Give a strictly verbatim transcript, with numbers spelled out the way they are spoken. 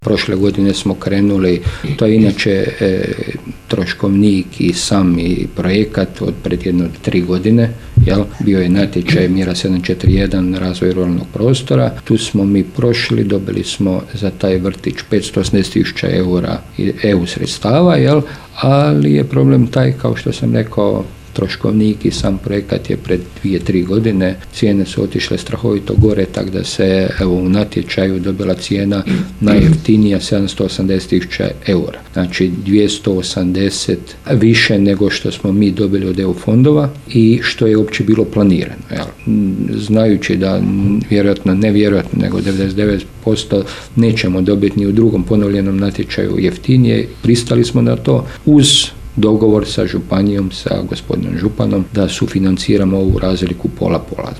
Prošle godine smo krenuli, to je inače e, troškovnik i sami projekat od pred jedno tri godine, jel? Bio je natječaj mjera sedam četiri jedan razvoj ruralnog prostora. Tu smo mi prošli, dobili smo za taj vrtić petsto osamdeset tisuća eura E U sredstava, jel? Ali je problem taj, kao što sam rekao, troškovnik i sam projekat je pred dvije, tri godine, cijene su otišle strahovito gore, tako da se evo, u natječaju dobila cijena najjeftinija sedamsto osamdeset tisuća eura. Znači dvjesto osamdeset više nego što smo mi dobili od E U fondova i što je uopće bilo planirano. Jel? Znajući da vjerojatno, ne vjerojatno, nego devedeset devet posto nećemo dobiti ni u drugom ponovljenom natječaju jeftinije, pristali smo na to uz dogovor sa županijom, sa gospodinom županom, da sufinanciramo ovu razliku pola-pola.